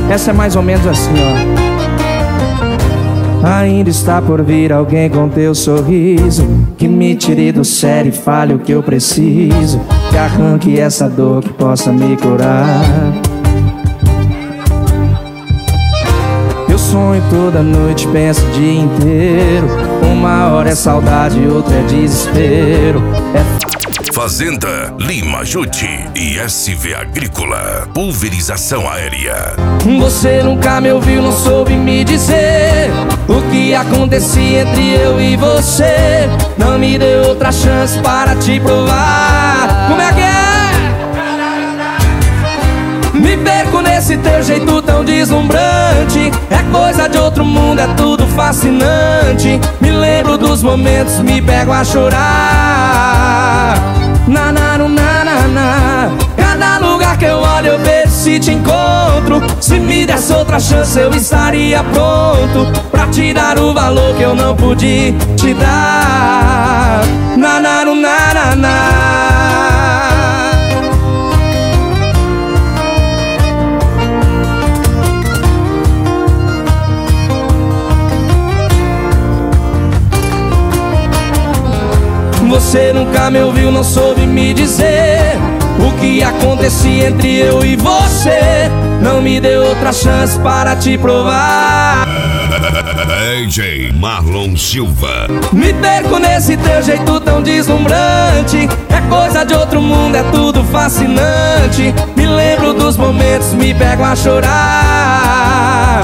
Essa é mais ou menos assim, ó. Ainda está por vir alguém com teu sorriso, que me tire do sério e fale o que eu preciso, que arranque essa dor, que possa me curar. Eu sonho toda noite, penso o dia inteiro. Uma hora é saudade, outra é desespero. Fazenda Lima Jutti e SV Agrícola. Pulverização aérea. Você nunca me ouviu, não soube me dizer o que acontecia entre eu e você. Não me deu outra chance para te provar. Como é que é? Me perco nesse teu jeito tão deslumbrante. É coisa de outro mundo, é tudo fascinante. Me lembro dos momentos, me pego a chorar. Cada lugar que eu olho eu vejo se te encontro. Se me desse outra chance eu estaria pronto pra te dar o valor que eu não pude te dar. Você nunca me ouviu, não soube me dizer o que acontecia entre eu e você. Não me deu outra chance para te provar. DJ Marlon Silva. Me perco nesse teu jeito tão deslumbrante. É coisa de outro mundo, é tudo fascinante. Me lembro dos momentos, me pego a chorar.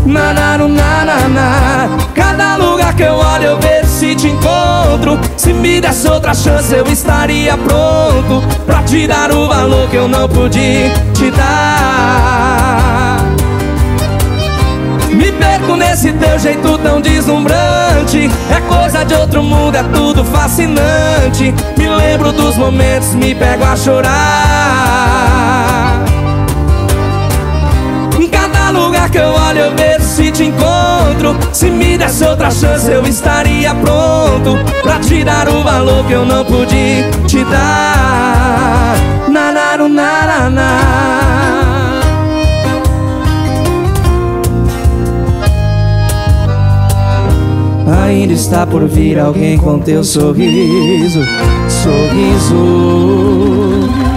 Cada lugar que eu olho eu vejo se te encontro. Se me desse outra chance eu estaria pronto pra te dar o valor que eu não pude te dar. Me perco nesse teu jeito tão deslumbrante. É coisa de outro mundo, é tudo fascinante. Me lembro dos momentos, me pego a chorar. Cada lugar que eu olho eu vejo se te encontro. Se me desse outra chance eu estaria pronto pra te dar o valor que eu não pude te dar. Ainda está por vir alguém com teu sorriso. Sorriso.